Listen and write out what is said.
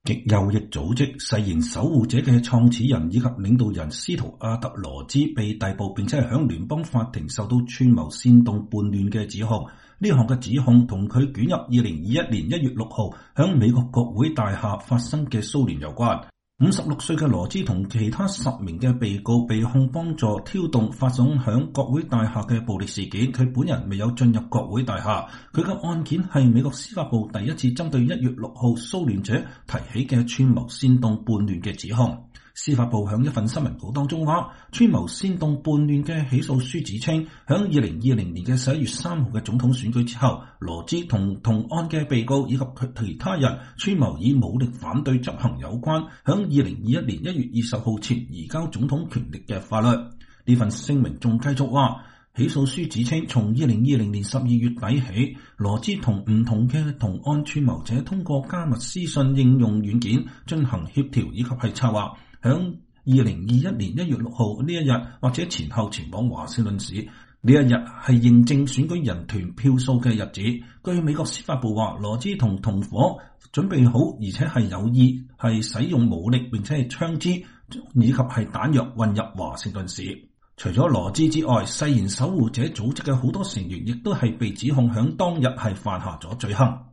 極右翼組織誓言守護者嘅創始人以及領導人斯圖亞特羅茲被逮捕，並且係響聯邦法庭受到串謀煽動叛亂嘅指控。呢項嘅指控同佢捲入2021年1月6號響美國國會大廈發生嘅騷亂有關。56歲嘅羅茲同其他10名嘅被告被控幫助挑動發生響國會大廈嘅暴力事件，佢本人未有進入國會大廈。佢嘅案件係美國司法部第一次針對1月6號騷亂者提起嘅串謀煽動叛亂嘅指控。司法部響一份新聞稿當中話，串謀煽動叛亂嘅起訴書指稱，響2020年嘅11月3號嘅總統選舉之後，羅茲同案嘅被告以及其他人串謀以武力反對執行有關響2021年1月20號前移交總統權力嘅法律。呢份聲明仲繼續話，起訴書指稱，從2020年12月底起，羅茲同唔同嘅同案串謀者通過加密私信應用軟件進行協調以及係策劃，響2021年1月6號呢一日或者前後前往華盛頓市。呢一日係認證選舉人團票數嘅日子。據美國司法部話，羅茲同同夥準備好而且係有意係使用武力並且係槍支以及係彈藥運入華盛頓市。除咗羅茲之外，誓言守護者組織嘅好多成員亦都係被指控響當日係犯下咗罪行。